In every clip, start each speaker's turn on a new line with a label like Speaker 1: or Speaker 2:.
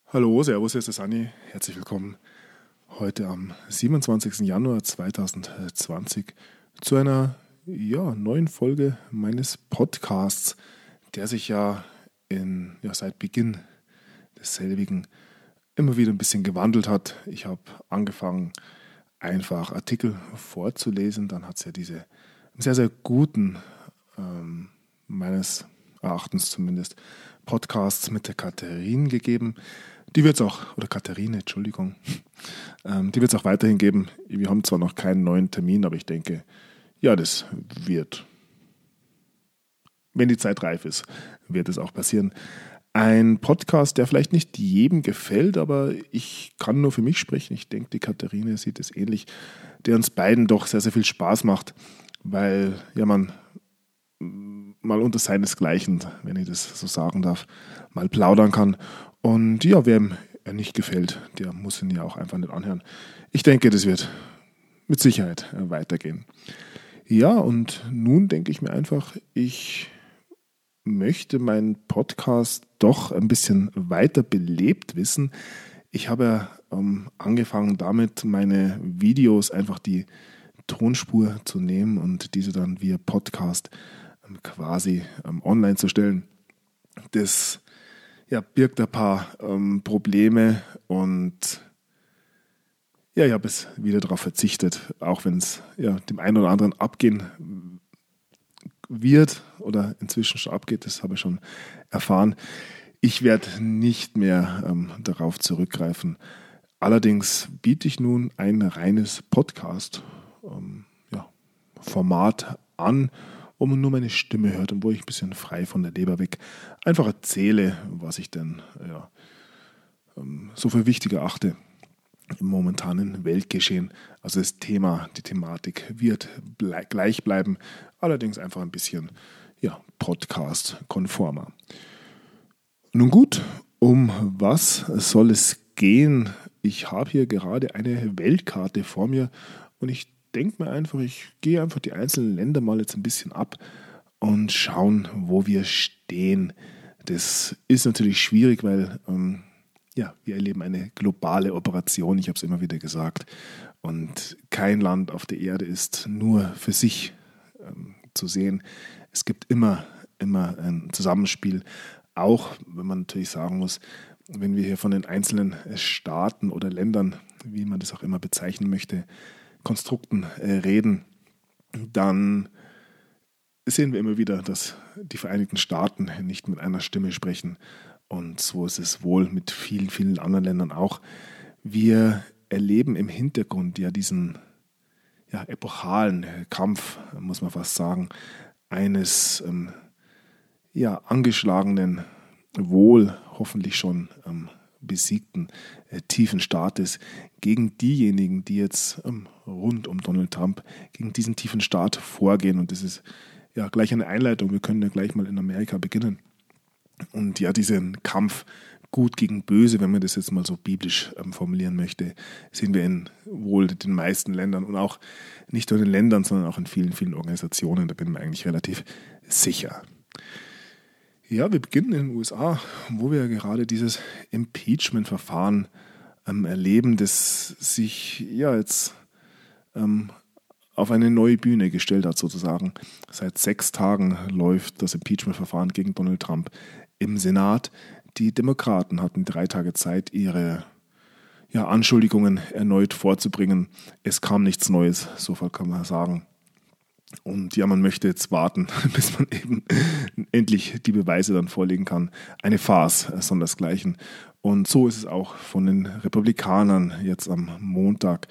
Speaker 1: Hallo, servus, hier ist der Sani. Herzlich willkommen heute am 27. Januar 2020 zu einer neuen Folge meines Podcasts, der sich seit Beginn desselbigen immer wieder ein bisschen gewandelt hat. Ich habe angefangen, einfach Artikel vorzulesen. Dann hat es ja diese sehr, sehr guten, meines Erachtens zumindest, Podcasts mit der Katharine gegeben. Die wird es auch, oder Katharine, Entschuldigung, die wird es auch weiterhin geben. Wir haben zwar noch keinen neuen Termin, aber ich denke, ja, das wird, wenn die Zeit reif ist, wird es auch passieren. Ein Podcast, der vielleicht nicht jedem gefällt, aber ich kann nur für mich sprechen. Ich denke, die Katharine sieht es ähnlich, der uns beiden doch sehr, sehr viel Spaß macht, weil man mal unter seinesgleichen, wenn ich das so sagen darf, mal plaudern kann. Und ja, wer ihm nicht gefällt, der muss ihn ja auch einfach nicht anhören. Ich denke, das wird mit Sicherheit weitergehen. Ja, und nun denke ich mir einfach, ich möchte meinen Podcast doch ein bisschen weiter belebt wissen. Ich habe angefangen damit, meine Videos einfach die Tonspur zu nehmen und diese dann via Podcast quasi online zu stellen. Das birgt ein paar Probleme und ich habe es wieder darauf verzichtet, auch wenn es dem einen oder anderen abgehen wird oder inzwischen schon abgeht, das habe ich schon erfahren. Ich werde nicht mehr darauf zurückgreifen. Allerdings biete ich nun ein reines Podcast-Format an, wo man nur meine Stimme hört und wo ich ein bisschen frei von der Leber weg einfach erzähle, was ich denn so für wichtig erachte im momentanen Weltgeschehen. Also das Thema, die Thematik wird gleich bleiben, allerdings einfach ein bisschen Podcast-konformer. Nun gut, um was soll es gehen? Ich habe hier gerade eine Weltkarte vor mir und ich denke mir einfach, ich gehe einfach die einzelnen Länder mal jetzt ein bisschen ab und schauen, wo wir stehen. Das ist natürlich schwierig, weil wir erleben eine globale Operation, ich habe es immer wieder gesagt. Und kein Land auf der Erde ist nur für sich zu sehen. Es gibt immer ein Zusammenspiel, auch wenn man natürlich sagen muss, wenn wir hier von den einzelnen Staaten oder Ländern, wie man das auch immer bezeichnen möchte, Konstrukten reden, dann sehen wir immer wieder, dass die Vereinigten Staaten nicht mit einer Stimme sprechen. Und so ist es wohl mit vielen, vielen anderen Ländern auch. Wir erleben im Hintergrund diesen epochalen Kampf, muss man fast sagen, eines angeschlagenen, wohl hoffentlich schon besiegten tiefen Staates gegen diejenigen, die jetzt rund um Donald Trump gegen diesen tiefen Staat vorgehen. Und das ist gleich eine Einleitung. Wir können ja gleich mal in Amerika beginnen. Und diesen Kampf Gut gegen Böse, wenn man das jetzt mal so biblisch formulieren möchte, sehen wir in wohl den meisten Ländern und auch nicht nur in den Ländern, sondern auch in vielen, vielen Organisationen. Da bin ich mir eigentlich relativ sicher. Ja, wir beginnen in den USA, wo wir gerade dieses Impeachment-Verfahren erleben, das sich jetzt auf eine neue Bühne gestellt hat sozusagen. Seit 6 Tagen läuft das Impeachment-Verfahren gegen Donald Trump im Senat. Die Demokraten hatten 3 Tage Zeit, ihre Anschuldigungen erneut vorzubringen. Es kam nichts Neues, so viel kann man sagen. Und man möchte jetzt warten, bis man eben endlich die Beweise dann vorlegen kann. Eine Farce, sondersgleichen. Und so ist es auch von den Republikanern jetzt am Montag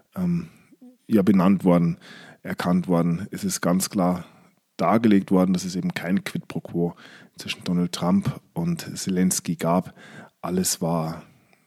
Speaker 1: benannt worden, erkannt worden. Es ist ganz klar dargelegt worden, dass es eben kein Quid pro quo zwischen Donald Trump und Zelensky gab. Alles war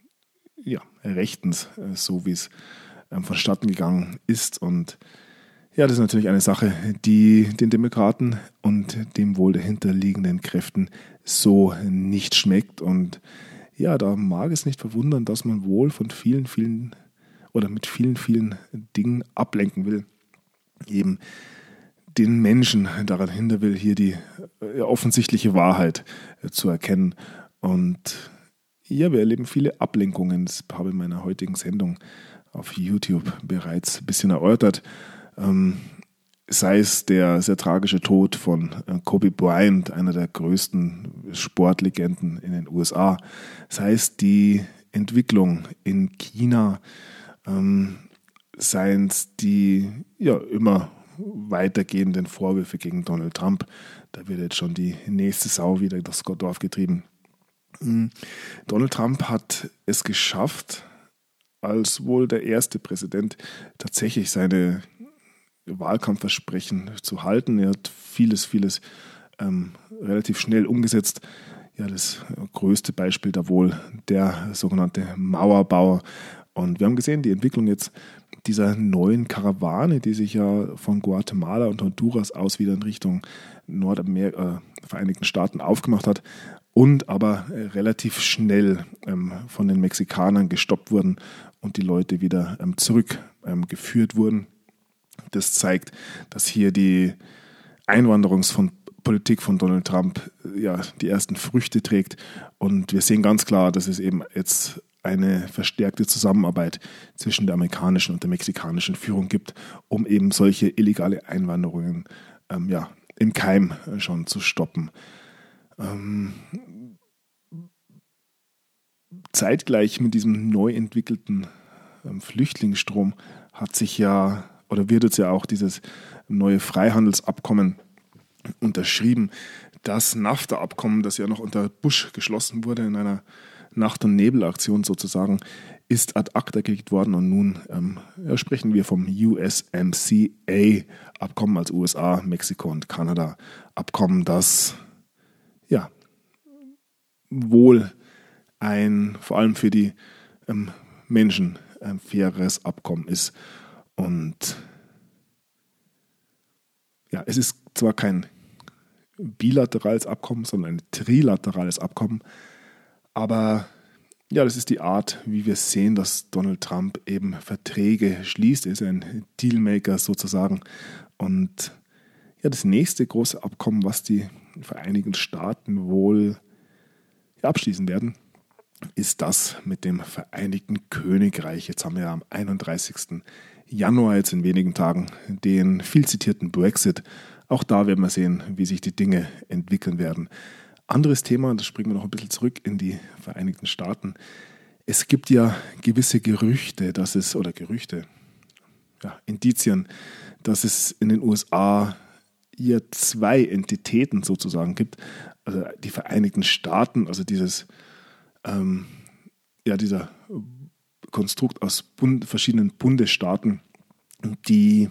Speaker 1: rechtens, so wie es vonstatten gegangen ist. Und das ist natürlich eine Sache, die den Demokraten und dem wohl dahinterliegenden Kräften so nicht schmeckt. Und da mag es nicht verwundern, dass man wohl von vielen, vielen oder mit vielen, vielen Dingen ablenken will. Eben den Menschen daran hindern will, hier die offensichtliche Wahrheit zu erkennen. Und ja, wir erleben viele Ablenkungen. Das habe ich in meiner heutigen Sendung auf YouTube bereits ein bisschen erörtert. Sei es der sehr tragische Tod von Kobe Bryant, einer der größten Sportlegenden in den USA, sei es die Entwicklung in China, seien es die immer weitergehenden Vorwürfe gegen Donald Trump. Da wird jetzt schon die nächste Sau wieder durchs Dorf getrieben. Donald Trump hat es geschafft, als wohl der erste Präsident tatsächlich seine Wahlkampfversprechen zu halten. Er hat vieles relativ schnell umgesetzt. Ja, das größte Beispiel da wohl der sogenannte Mauerbau. Und wir haben gesehen, die Entwicklung jetzt dieser neuen Karawane, die sich ja von Guatemala und Honduras aus wieder in Richtung Vereinigten Staaten aufgemacht hat und aber relativ schnell von den Mexikanern gestoppt wurden und die Leute wieder zurückgeführt wurden. Das zeigt, dass hier die Einwanderungspolitik von Donald Trump die ersten Früchte trägt. Und wir sehen ganz klar, dass es eben jetzt eine verstärkte Zusammenarbeit zwischen der amerikanischen und der mexikanischen Führung gibt, um eben solche illegale Einwanderungen im Keim schon zu stoppen. Zeitgleich mit diesem neu entwickelten Flüchtlingsstrom wird jetzt ja auch dieses neue Freihandelsabkommen unterschrieben. Das NAFTA-Abkommen, das ja noch unter Bush geschlossen wurde in einer Nacht- und Nebelaktion sozusagen, ist ad acta gelegt worden und nun sprechen wir vom USMCA-Abkommen als USA, Mexiko und Kanada Abkommen, das wohl vor allem für die Menschen ein faires Abkommen ist. Und es ist zwar kein bilaterales Abkommen, sondern ein trilaterales Abkommen, aber das ist die Art, wie wir sehen, dass Donald Trump eben Verträge schließt. Er ist ein Dealmaker sozusagen. Und das nächste große Abkommen, was die Vereinigten Staaten wohl abschließen werden, ist das mit dem Vereinigten Königreich. Jetzt haben wir am 31. Januar, jetzt in wenigen Tagen, den viel zitierten Brexit. Auch da werden wir sehen, wie sich die Dinge entwickeln werden. Anderes Thema, das springen wir noch ein bisschen zurück in die Vereinigten Staaten. Es gibt ja gewisse Gerüchte, Indizien, dass es in den USA hier zwei Entitäten sozusagen gibt. Also die Vereinigten Staaten, also dieser Konstrukt aus verschiedenen Bundesstaaten, die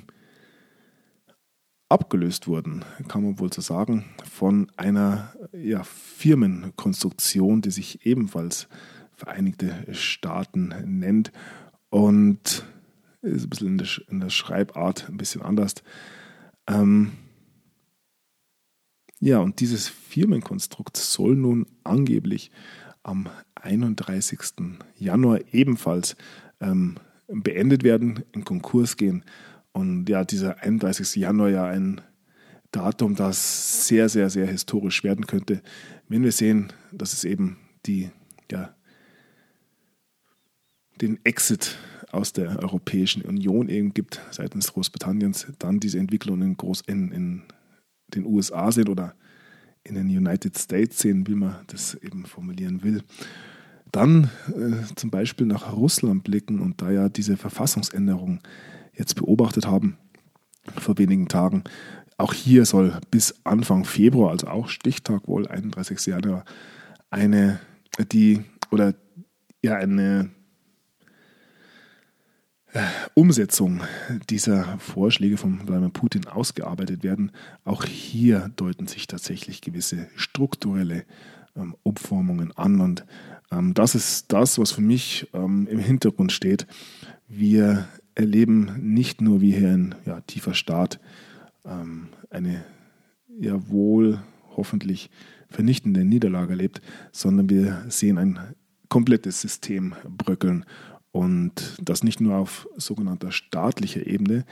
Speaker 1: abgelöst wurden, kann man wohl so sagen, von einer Firmenkonstruktion, die sich ebenfalls Vereinigte Staaten nennt und ist ein bisschen in der Schreibart ein bisschen anders. Und dieses Firmenkonstrukt soll nun angeblich am 31. Januar ebenfalls beendet werden, in Konkurs gehen. Und dieser 31. Januar ein Datum, das sehr, sehr, sehr historisch werden könnte, wenn wir sehen, dass es eben den Exit aus der Europäischen Union eben gibt, seitens Großbritanniens, dann diese Entwicklung in den USA sind oder in den United States sehen, wie man das eben formulieren will. Dann zum Beispiel nach Russland blicken und da diese Verfassungsänderung jetzt beobachtet haben vor wenigen Tagen. Auch hier soll bis Anfang Februar, also auch Stichtag wohl, 31. Januar, eine Umsetzung dieser Vorschläge von Wladimir Putin ausgearbeitet werden. Auch hier deuten sich tatsächlich gewisse strukturelle Umformungen an. Und das ist das, was für mich im Hintergrund steht. Wir erleben nicht nur, wie hier ein tiefer Staat eine wohl hoffentlich vernichtende Niederlage erlebt, sondern wir sehen ein komplettes System bröckeln. Und das nicht nur auf sogenannter staatlicher Ebene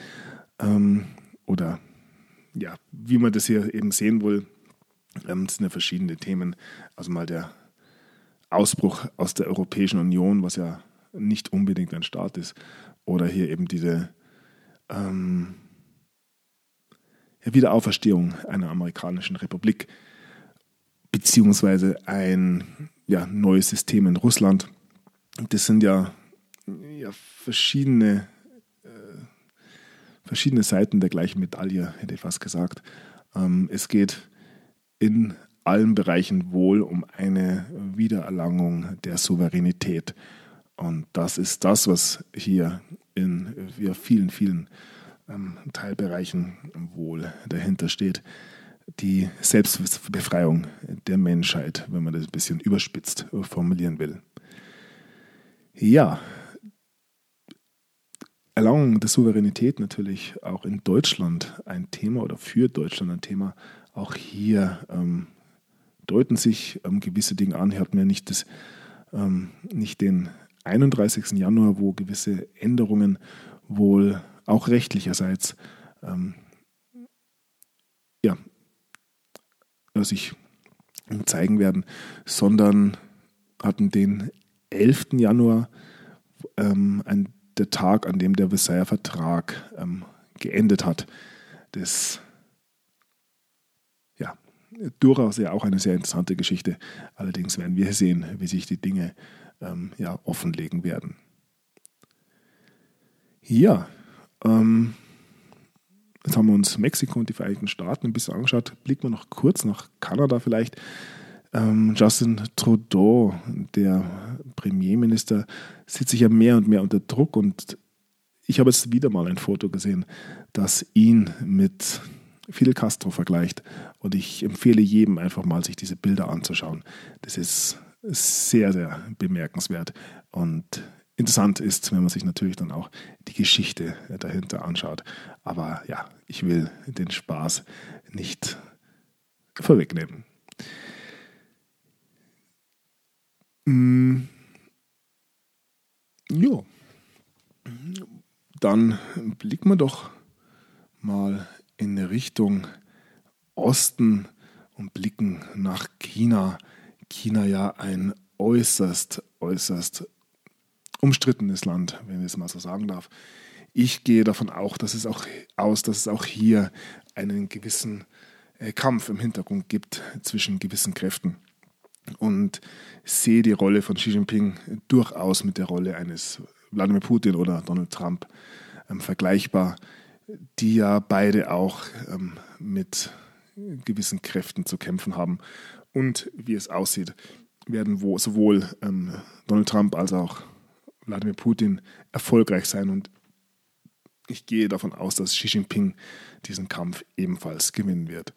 Speaker 1: wie man das hier eben sehen will, sind ja verschiedene Themen. Also mal der Ausbruch aus der Europäischen Union, was ja nicht unbedingt ein Staat ist, oder hier eben diese Wiederauferstehung einer amerikanischen Republik, beziehungsweise ein neues System in Russland. Das sind ja verschiedene Seiten der gleichen Medaille, hätte ich fast gesagt. Es geht in allen Bereichen wohl um eine Wiedererlangung der Souveränität. Und das ist das, was hier in vielen, vielen Teilbereichen wohl dahinter steht. Die Selbstbefreiung der Menschheit, wenn man das ein bisschen überspitzt formulieren will. Ja, Erlangung der Souveränität natürlich auch in Deutschland ein Thema oder für Deutschland ein Thema. Auch hier deuten sich gewisse Dinge an. Hier hatten wir nicht den 31. Januar, wo gewisse Änderungen wohl auch rechtlicherseits sich zeigen werden, sondern hatten den 11. Januar, der Tag, an dem der Versailler Vertrag geendet hat. Das durchaus ja auch eine sehr interessante Geschichte. Allerdings werden wir sehen, wie sich die Dinge offenlegen werden. Ja, jetzt haben wir uns Mexiko und die Vereinigten Staaten ein bisschen angeschaut. Blicken wir noch kurz nach Kanada vielleicht. Justin Trudeau, der Premierminister, sitzt sich ja mehr und mehr unter Druck und ich habe jetzt wieder mal ein Foto gesehen, das ihn mit Fidel Castro vergleicht und ich empfehle jedem einfach mal, sich diese Bilder anzuschauen. Das ist sehr, sehr bemerkenswert und interessant ist, wenn man sich natürlich dann auch die Geschichte dahinter anschaut. Aber ja, ich will den Spaß nicht vorwegnehmen. Ja, dann blicken wir doch mal in Richtung Osten und blicken nach China. China ja ein äußerst umstrittenes Land, wenn ich es mal so sagen darf. Ich gehe davon aus, dass es auch hier einen gewissen Kampf im Hintergrund gibt zwischen gewissen Kräften. Und sehe die Rolle von Xi Jinping durchaus mit der Rolle eines Wladimir Putin oder Donald Trump vergleichbar, die ja beide auch mit gewissen Kräften zu kämpfen haben. Und wie es aussieht, werden sowohl Donald Trump als auch Wladimir Putin erfolgreich sein. Und ich gehe davon aus, dass Xi Jinping diesen Kampf ebenfalls gewinnen wird.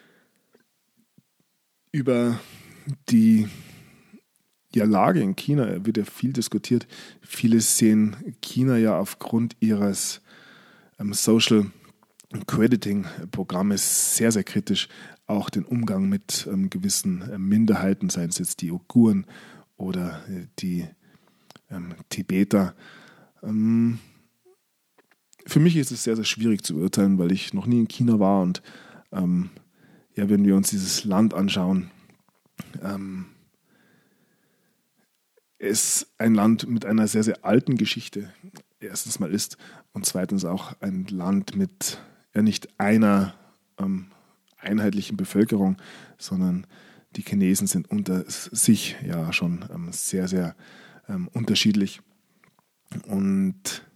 Speaker 1: Über die Lage in China wird ja viel diskutiert. Viele sehen China ja aufgrund ihres Social Crediting-Programmes sehr, sehr kritisch. Auch den Umgang mit gewissen Minderheiten, seien es jetzt die Uiguren oder die Tibeter. Für mich ist es sehr, sehr schwierig zu beurteilen, weil ich noch nie in China war und wenn wir uns dieses Land anschauen, es ein Land mit einer sehr, sehr alten Geschichte erstens mal ist und zweitens auch ein Land mit nicht einer einheitlichen Bevölkerung, sondern die Chinesen sind unter sich ja schon sehr, sehr unterschiedlich. Und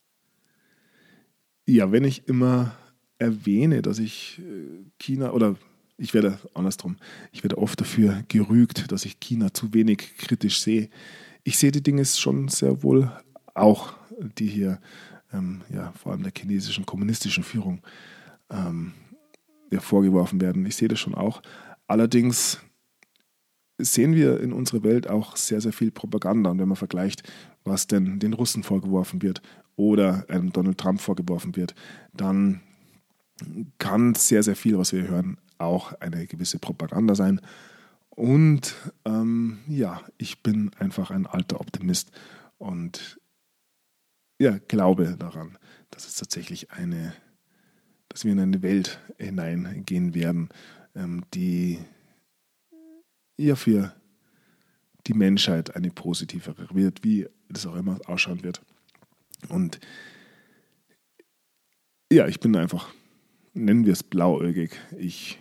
Speaker 1: ja, wenn ich immer erwähne, dass ich ich werde oft dafür gerügt, dass ich China zu wenig kritisch sehe. Ich sehe die Dinge schon sehr wohl auch, die hier vor allem der chinesischen kommunistischen Führung vorgeworfen werden. Ich sehe das schon auch. Allerdings sehen wir in unserer Welt auch sehr, sehr viel Propaganda. Und wenn man vergleicht, was denn den Russen vorgeworfen wird oder Donald Trump vorgeworfen wird, dann kann sehr, sehr viel, was wir hören, auch eine gewisse Propaganda sein. Und ich bin einfach ein alter Optimist und glaube daran, dass es tatsächlich dass wir in eine Welt hineingehen werden, die für die Menschheit eine positivere wird, wie das auch immer ausschauen wird. Und ja, ich bin einfach, nennen wir es blauäugig. Ich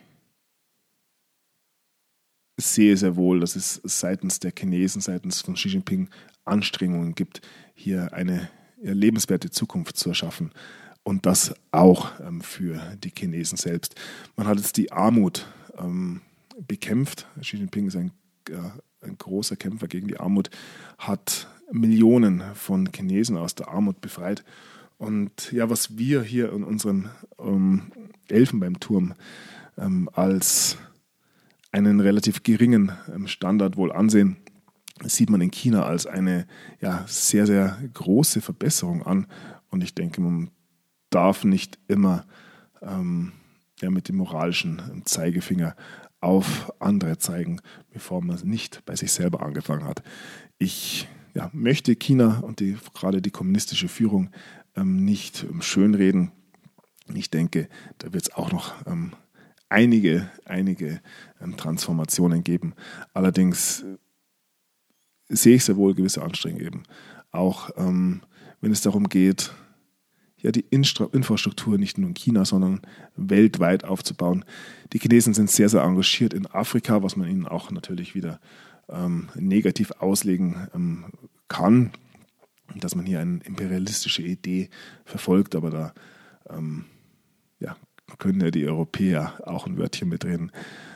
Speaker 1: sehe sehr wohl, dass es seitens der Chinesen, seitens von Xi Jinping Anstrengungen gibt, hier eine lebenswerte Zukunft zu erschaffen. Und das auch für die Chinesen selbst. Man hat jetzt die Armut bekämpft. Xi Jinping ist ein großer Kämpfer gegen die Armut, hat Millionen von Chinesen aus der Armut befreit. Und ja, was wir hier in unserem Elfenbeinturm als einen relativ geringen Standard wohl ansehen, sieht man in China als eine sehr, sehr große Verbesserung an. Und ich denke, man darf nicht immer mit dem moralischen Zeigefinger auf andere zeigen, bevor man nicht bei sich selber angefangen hat. Ich möchte China und gerade die kommunistische Führung nicht schönreden. Ich denke, da wird es auch noch einige Transformationen geben. Allerdings sehe ich sehr wohl gewisse Anstrengungen eben. Auch wenn es darum geht, die Infrastruktur nicht nur in China, sondern weltweit aufzubauen. Die Chinesen sind sehr, sehr engagiert in Afrika, was man ihnen auch natürlich wieder negativ auslegen kann, dass man hier eine imperialistische Idee verfolgt, aber da können ja die Europäer auch ein Wörtchen mitreden.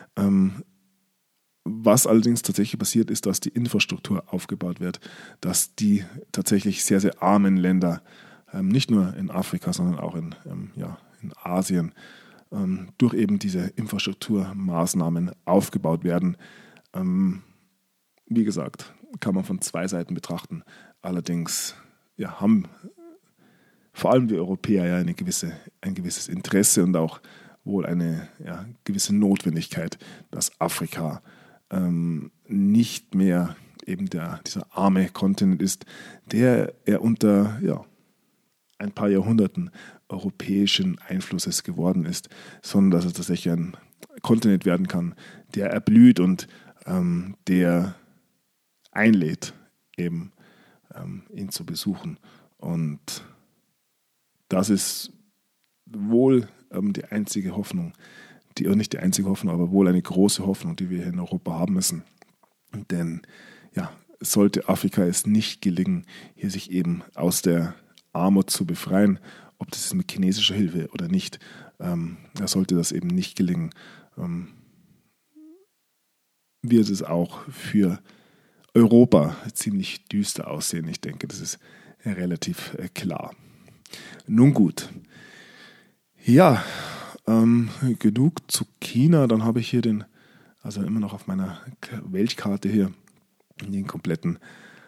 Speaker 1: Was allerdings tatsächlich passiert, ist, dass die Infrastruktur aufgebaut wird, dass die tatsächlich sehr, sehr armen Länder nicht nur in Afrika, sondern auch in Asien durch eben diese Infrastrukturmaßnahmen aufgebaut werden. Wie gesagt, kann man von zwei Seiten betrachten. Allerdings haben vor allem die Europäer ein gewisses Interesse und auch wohl eine gewisse Notwendigkeit, dass Afrika nicht mehr eben dieser arme Kontinent ist, der unter ein paar Jahrhunderten europäischen Einflusses geworden ist, sondern dass es tatsächlich ein Kontinent werden kann, der erblüht und der einlädt, eben ihn zu besuchen. Und das ist wohl die einzige Hoffnung, nicht die einzige Hoffnung, aber wohl eine große Hoffnung, die wir hier in Europa haben müssen. Denn sollte Afrika es nicht gelingen, hier sich eben aus der Armut zu befreien, ob das ist mit chinesischer Hilfe oder nicht, sollte das eben nicht gelingen, wird es auch für Europa ziemlich düster aussehen. Ich denke, das ist relativ klar. Nun gut. Ja, genug zu China. Dann habe ich hier immer noch auf meiner Weltkarte hier den kompletten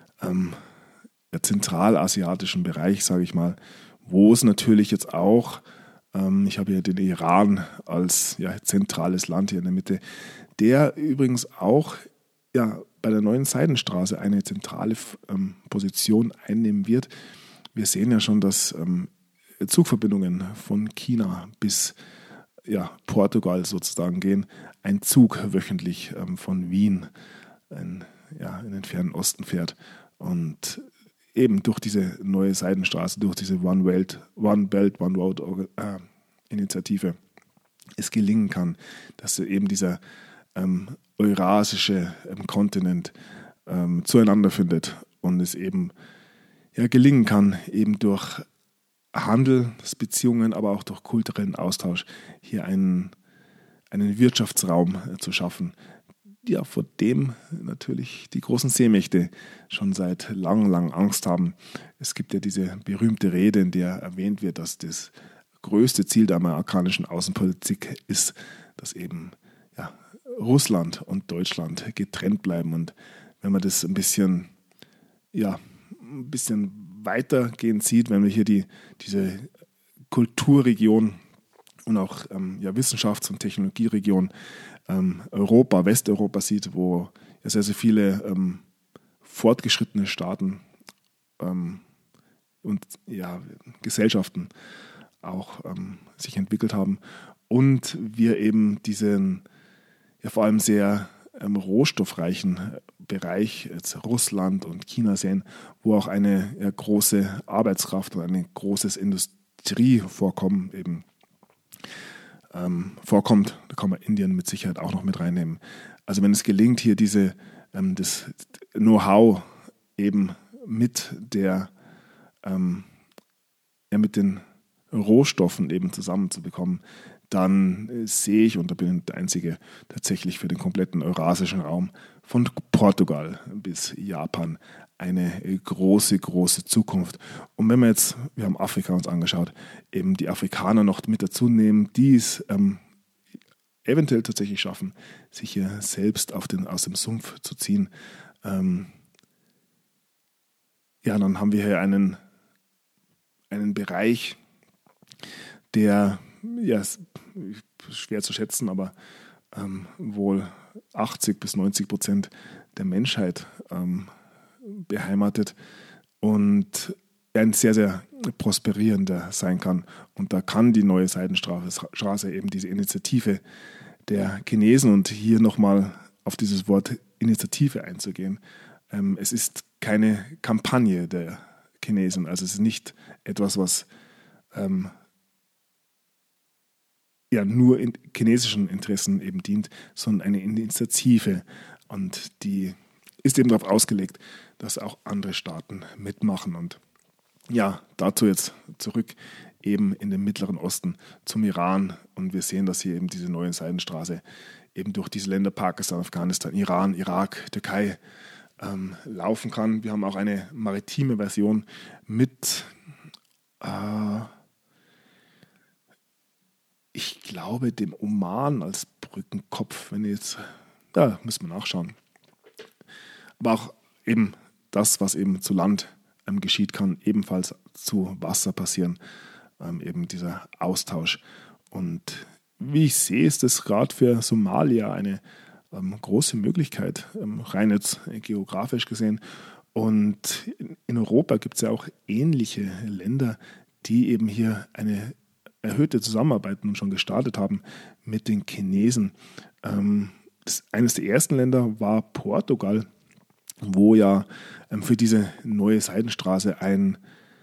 Speaker 1: zentralasiatischen Bereich, sage ich mal, wo es natürlich jetzt auch, ich habe hier den Iran als zentrales Land hier in der Mitte, der übrigens auch bei der neuen Seidenstraße eine zentrale Position einnehmen wird. Wir sehen ja schon, dass Zugverbindungen von China bis Portugal sozusagen gehen. Ein Zug wöchentlich von Wien in den fernen Osten fährt und eben durch diese neue Seidenstraße, durch diese One Belt, One Road Initiative es gelingen kann, dass eben dieser eurasische Kontinent zueinander findet und es eben gelingen kann, eben durch Handelsbeziehungen, aber auch durch kulturellen Austausch hier einen Wirtschaftsraum zu schaffen, vor dem natürlich die großen Seemächte schon seit lang Angst haben. Es gibt ja diese berühmte Rede, in der erwähnt wird, dass das größte Ziel der amerikanischen Außenpolitik ist, dass eben Russland und Deutschland getrennt bleiben. Und wenn man das ein bisschen weitergehend sieht, wenn wir hier diese Kulturregion und auch Wissenschafts- und Technologieregion Europa, Westeuropa sieht, wo sehr, sehr viele fortgeschrittene Staaten und Gesellschaften auch sich entwickelt haben und wir eben diesen vor allem sehr rohstoffreichen Bereich jetzt Russland und China sehen, wo auch eine große Arbeitskraft und ein großes Industrievorkommen eben vorkommt. Da kann man Indien mit Sicherheit auch noch mit reinnehmen. Also wenn es gelingt, hier das Know-how eben mit mit den Rohstoffen eben zusammenzubekommen, dann sehe ich, und da bin ich der Einzige, tatsächlich für den kompletten eurasischen Raum von Portugal bis Japan eine große, große Zukunft. Und wenn wir haben Afrika uns angeschaut, eben die Afrikaner noch mit dazu nehmen, die es eventuell tatsächlich schaffen, sich hier selbst aus dem Sumpf zu ziehen, dann haben wir hier einen Bereich, der schwer zu schätzen, aber wohl 80-90% der Menschheit beheimatet und ein sehr, sehr prosperierender sein kann. Und da kann die neue Seidenstraße eben diese Initiative der Chinesen, und hier nochmal auf dieses Wort Initiative einzugehen, es ist keine Kampagne der Chinesen, also es ist nicht etwas, was nur in chinesischen Interessen eben dient, sondern eine Initiative, und die ist eben darauf ausgelegt, dass auch andere Staaten mitmachen. Und dazu jetzt zurück eben in den Mittleren Osten zum Iran, und wir sehen, dass hier eben diese neue Seidenstraße eben durch diese Länder Pakistan, Afghanistan, Iran, Irak, Türkei laufen kann. Wir haben auch eine maritime Version mit ich glaube, dem Oman als Brückenkopf, da müssen wir nachschauen. Aber auch eben das, was eben zu Land geschieht, kann ebenfalls zu Wasser passieren, eben dieser Austausch. Und wie ich sehe, ist das gerade für Somalia eine große Möglichkeit, rein jetzt geografisch gesehen. Und in Europa gibt es ja auch ähnliche Länder, die eben hier eine erhöhte Zusammenarbeit nun schon gestartet haben mit den Chinesen. Eines der ersten Länder war Portugal, wo für diese neue Seidenstraße ein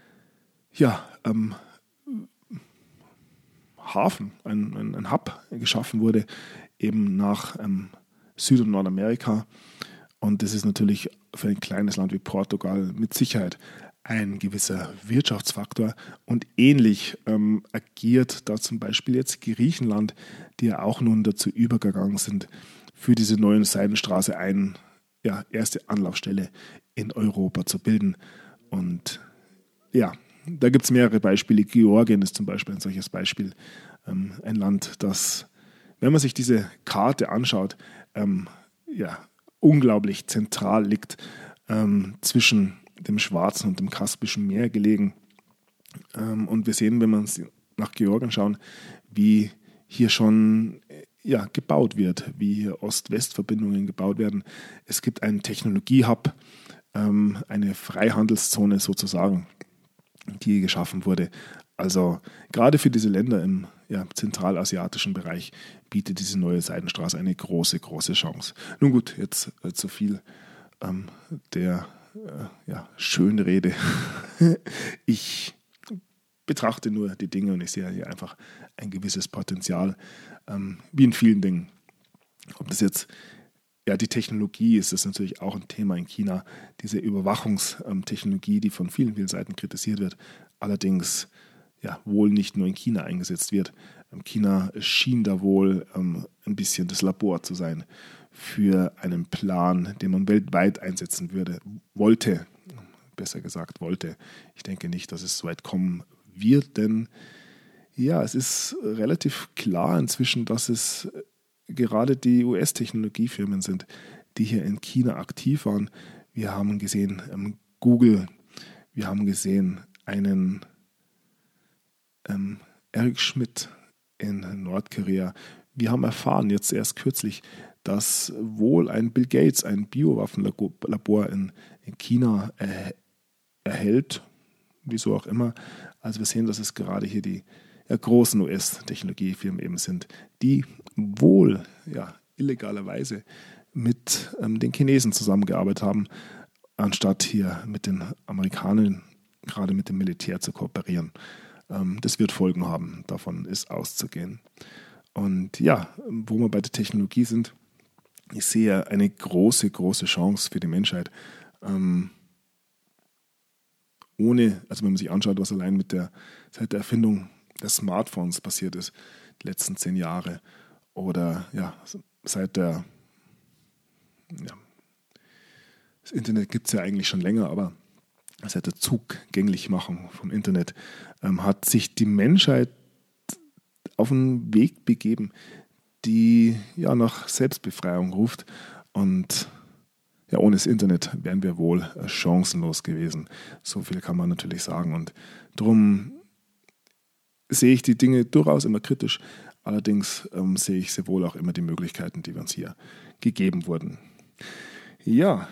Speaker 1: Hafen, ein Hub geschaffen wurde, eben nach Süd- und Nordamerika. Und das ist natürlich für ein kleines Land wie Portugal mit Sicherheit ein gewisser Wirtschaftsfaktor, und ähnlich agiert da zum Beispiel jetzt Griechenland, die ja auch nun dazu übergegangen sind, für diese neue Seidenstraße eine erste Anlaufstelle in Europa zu bilden. Und da gibt es mehrere Beispiele. Georgien ist zum Beispiel ein solches Beispiel, ein Land, das, wenn man sich diese Karte anschaut, unglaublich zentral liegt, zwischen dem Schwarzen und dem Kaspischen Meer gelegen. Und wir sehen, wenn wir uns nach Georgien schauen, wie hier schon gebaut wird, wie hier Ost-West-Verbindungen gebaut werden. Es gibt einen Technologie-Hub, eine Freihandelszone sozusagen, die geschaffen wurde. Also gerade für diese Länder im zentralasiatischen Bereich bietet diese neue Seidenstraße eine große, große Chance. Nun gut, jetzt zu viel der Schönrede. Ich betrachte nur die Dinge und ich sehe hier einfach ein gewisses Potenzial, wie in vielen Dingen. Ob das jetzt die Technologie ist, ist natürlich auch ein Thema in China, diese Überwachungstechnologie, die von vielen, vielen Seiten kritisiert wird, allerdings wohl nicht nur in China eingesetzt wird. China schien da wohl ein bisschen das Labor zu sein für einen Plan, den man weltweit einsetzen wollte. Ich denke nicht, dass es so weit kommen wird, denn es ist relativ klar inzwischen, dass es gerade die US-Technologiefirmen sind, die hier in China aktiv waren. Wir haben gesehen Google, wir haben gesehen einen Eric Schmidt in Nordkorea. Wir haben erfahren, jetzt erst kürzlich, dass wohl ein Bill Gates ein Biowaffenlabor in China erhält, wieso auch immer. Also wir sehen, dass es gerade hier die großen US-Technologiefirmen eben sind, die wohl illegalerweise mit den Chinesen zusammengearbeitet haben, anstatt hier mit den Amerikanern, gerade mit dem Militär, zu kooperieren. Das wird Folgen haben, davon ist auszugehen. Und ja, wo wir bei der Technologie sind, ich sehe eine große, große Chance für die Menschheit. Also wenn man sich anschaut, was allein seit der Erfindung des Smartphones passiert ist, die letzten 10 Jahre, oder ja, seit das Internet gibt es ja eigentlich schon länger, aber seit der Zugänglichmachung vom Internet hat sich die Menschheit auf einen Weg begeben, die ja nach Selbstbefreiung ruft. Und ja, ohne das Internet wären wir wohl chancenlos gewesen. So viel kann man natürlich sagen. Und darum sehe ich die Dinge durchaus immer kritisch. Allerdings sehe ich sehr wohl auch immer die Möglichkeiten, die uns hier gegeben wurden. Ja,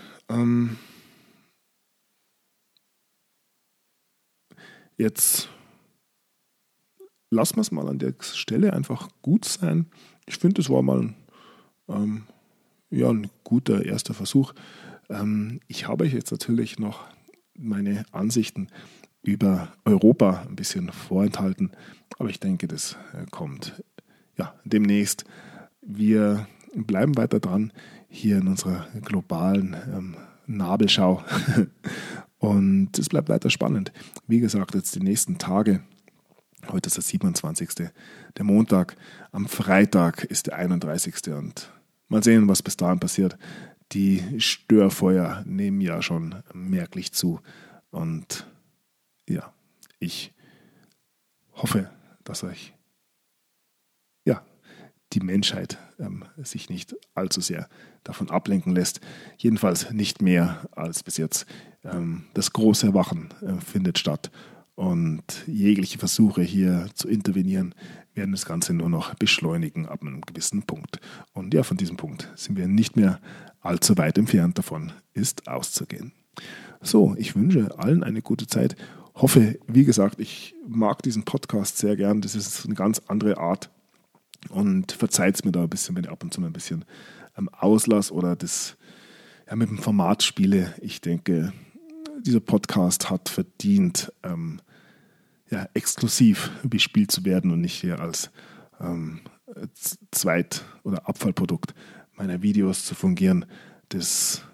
Speaker 1: jetzt lassen wir es mal an der Stelle einfach gut sein. Ich finde, es war mal ein guter erster Versuch. Ich habe euch jetzt natürlich noch meine Ansichten über Europa ein bisschen vorenthalten, aber ich denke, das kommt demnächst. Wir bleiben weiter dran hier in unserer globalen Nabelschau und es bleibt weiter spannend. Wie gesagt, jetzt die nächsten Tage. Heute ist der 27. der Montag. Am Freitag ist der 31. Und mal sehen, was bis dahin passiert. Die Störfeuer nehmen ja schon merklich zu. Und ja, ich hoffe, dass euch die Menschheit sich nicht allzu sehr davon ablenken lässt. Jedenfalls nicht mehr als bis jetzt. Das große Erwachen findet statt. Und jegliche Versuche hier zu intervenieren, werden das Ganze nur noch beschleunigen ab einem gewissen Punkt. Und ja, von diesem Punkt sind wir nicht mehr allzu weit entfernt davon, ist auszugehen. So, ich wünsche allen eine gute Zeit. Hoffe, wie gesagt, ich mag diesen Podcast sehr gern. Das ist eine ganz andere Art. Und verzeiht es mir da ein bisschen, wenn ich ab und zu mal ein bisschen auslasse oder das mit dem Format spiele. Ich denke, dieser Podcast hat verdient, exklusiv bespielt zu werden und nicht hier als Zweit- oder Abfallprodukt meiner Videos zu fungieren. Das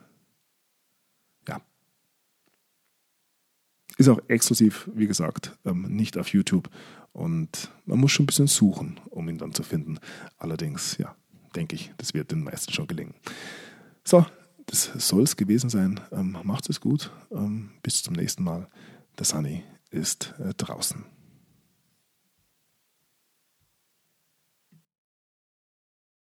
Speaker 1: ist auch exklusiv, wie gesagt, nicht auf YouTube. Und man muss schon ein bisschen suchen, um ihn dann zu finden. Allerdings, denke ich, das wird den meisten schon gelingen. So, das soll es gewesen sein. Macht es gut. Bis zum nächsten Mal. Der Sunny ist draußen.